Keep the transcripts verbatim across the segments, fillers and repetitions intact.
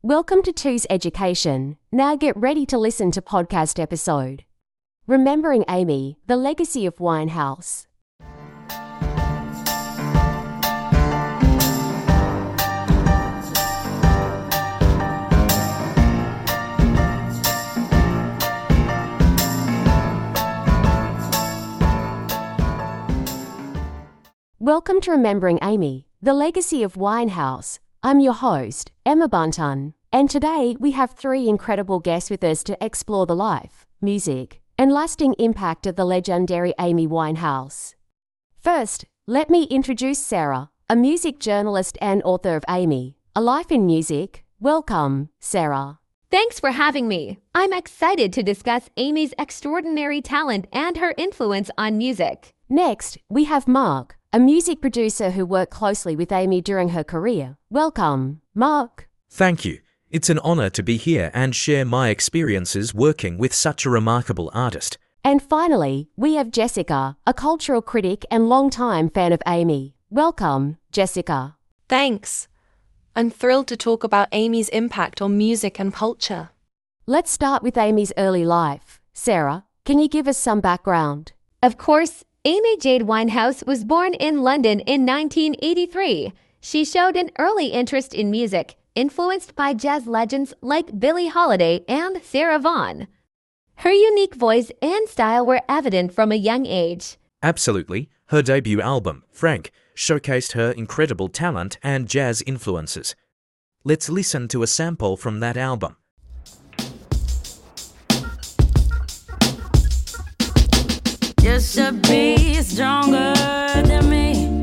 Welcome to Two's Education. Now get ready to listen to podcast episode. Remembering Amy, the Legacy of Winehouse. Welcome to Remembering Amy, the Legacy of Winehouse. I'm your host, Emma Bunton, and today we have three incredible guests with us to explore the life, music, and lasting impact of the legendary Amy Winehouse. First, let me introduce Sarah, a music journalist and author of Amy, A Life in Music. Welcome, Sarah. Thanks for having me. I'm excited to discuss Amy's extraordinary talent and her influence on music. Next, we have Mark, a music producer who worked closely with Amy during her career. Welcome, Mark. Thank you. It's an honor to be here and share my experiences working with such a remarkable artist. And finally, we have Jessica, a cultural critic and longtime fan of Amy. Welcome, Jessica. Thanks. I'm thrilled to talk about Amy's impact on music and culture. Let's start with Amy's early life. Sarah, can you give us some background? Of course, Amy Jade Winehouse was born in London in nineteen eighty-three. She showed an early interest in music, influenced by jazz legends like Billie Holiday and Sarah Vaughan. Her unique voice and style were evident from a young age. Absolutely. Her debut album, Frank, showcased her incredible talent and jazz influences. Let's listen to a sample from that album. Just to be stronger than me.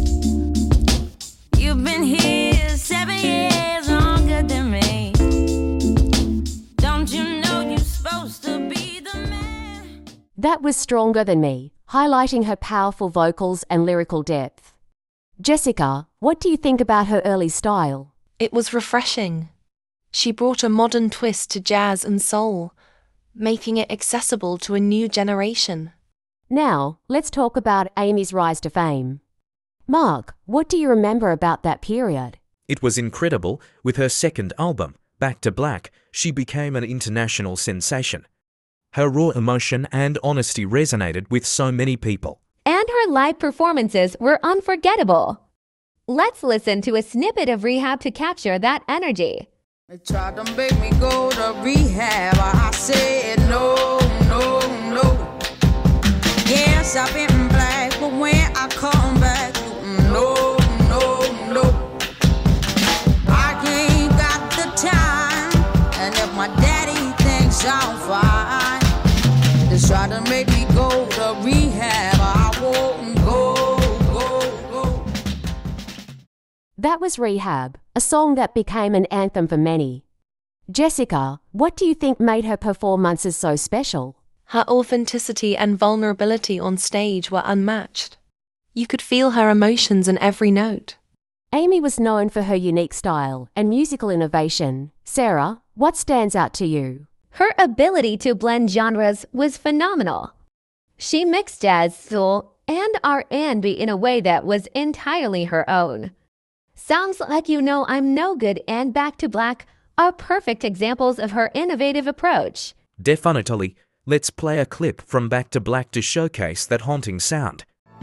You've been here seven years longer than me. Don't you know you're supposed to be the man? That was Stronger Than Me, highlighting her powerful vocals and lyrical depth. Jessica, what do you think about her early style? It was refreshing. She brought a modern twist to jazz and soul, making it accessible to a new generation. Now, let's talk about Amy's rise to fame. Mark, what do you remember about that period? It was incredible. With her second album, Back to Black, she became an international sensation. Her raw emotion and honesty resonated with so many people. And her live performances were unforgettable. Let's listen to a snippet of Rehab to capture that energy. They tried to make me go to rehab. I said no, no, no. Yes, I've been black, but when I come back, no, no, no. I ain't got the time, and if my daddy thinks I'm fine, they try to make me go to rehab. I won't go, go, go. That was Rehab, a song that became an anthem for many. Jessica, what do you think made her performances so special? Her authenticity and vulnerability on stage were unmatched. You could feel her emotions in every note. Amy was known for her unique style and musical innovation. Sarah, what stands out to you? Her ability to blend genres was phenomenal. She mixed jazz, soul, and R and B in a way that was entirely her own. Songs like You Know I'm No Good and Back to Black are perfect examples of her innovative approach. Definitely. Let's play a clip from Back to Black to showcase that haunting sound.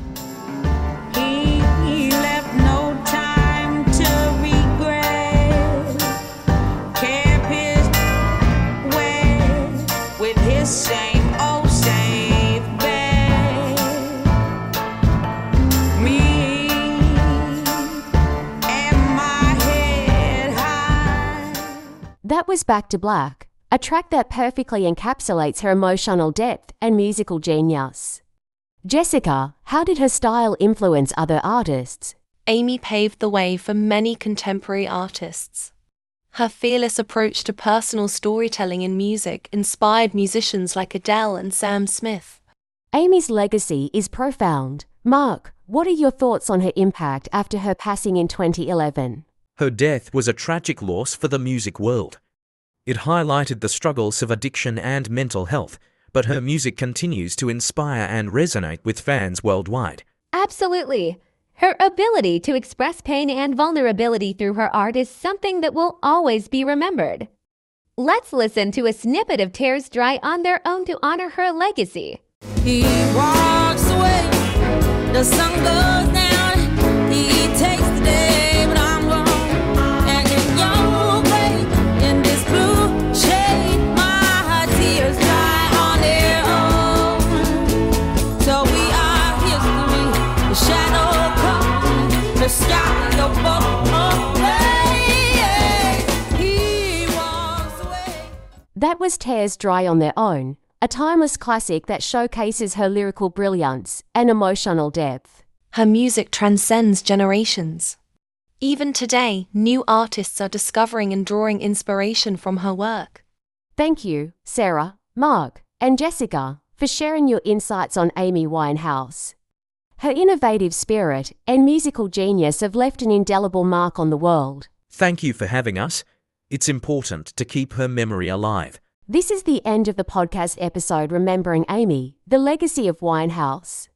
He left no time to regret. Kept his way with his same old safe bet. Me and my head high. That was Back to Black, a track that perfectly encapsulates her emotional depth and musical genius. Jessica, how did her style influence other artists? Amy paved the way for many contemporary artists. Her fearless approach to personal storytelling in music inspired musicians like Adele and Sam Smith. Amy's legacy is profound. Mark, what are your thoughts on her impact after her passing in twenty eleven? Her death was a tragic loss for the music world. It highlighted the struggles of addiction and mental health, but her music continues to inspire and resonate with fans worldwide. Absolutely. Her ability to express pain and vulnerability through her art is something that will always be remembered. Let's listen to a snippet of Tears Dry on their own to honor her legacy. He walks away, the sun goes down, he takes the day, but I'm gone. And in your grave, in this blue shade, my tears dry on their own. So we are history, the shadow comes, the sky, the boat away. He walks away. That was Tears Dry on Their Own, a timeless classic that showcases her lyrical brilliance and emotional depth. Her music transcends generations. Even today, new artists are discovering and drawing inspiration from her work. Thank you, Sarah, Mark, and Jessica, for sharing your insights on Amy Winehouse. Her innovative spirit and musical genius have left an indelible mark on the world. Thank you for having us. It's important to keep her memory alive. This is the end of the podcast episode Remembering Amy, the Legacy of Winehouse.